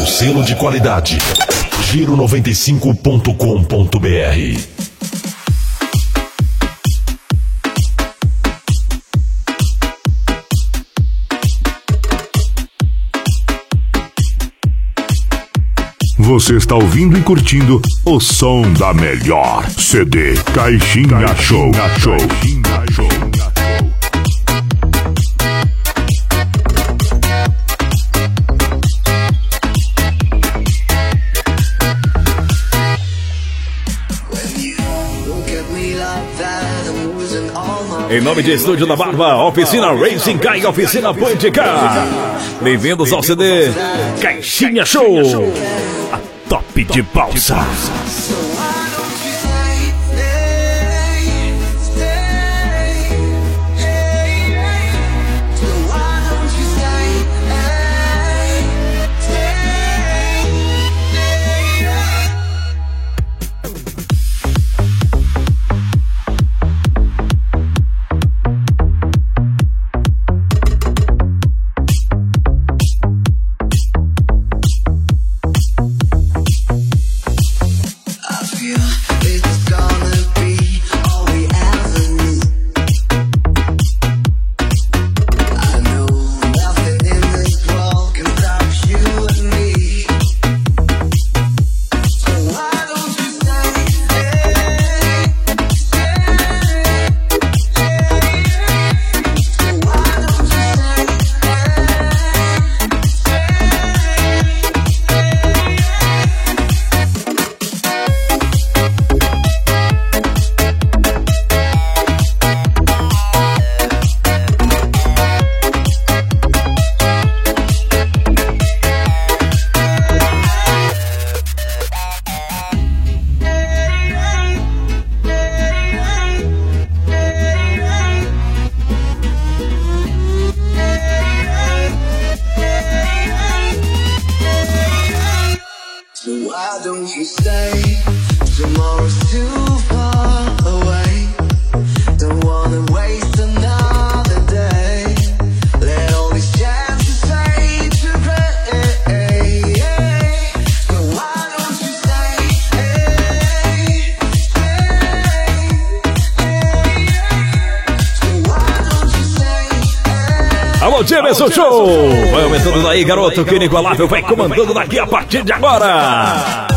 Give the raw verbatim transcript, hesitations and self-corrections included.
seu selo de qualidade. Giro noventa e cinco ponto com ponto br. Você está ouvindo e curtindo o som da melhor C D Caixinha, Caixinha Show. Show. Caixinha Show. Em nome de Estúdio da Barba, Oficina Racing Car e Oficina Point Car. Bem-vindos ao C D Caixinha Show, a top de balsa. Jamerson Show! Vai aumentando daí, garoto, que o Nicolável vai comandando daqui a partir de agora.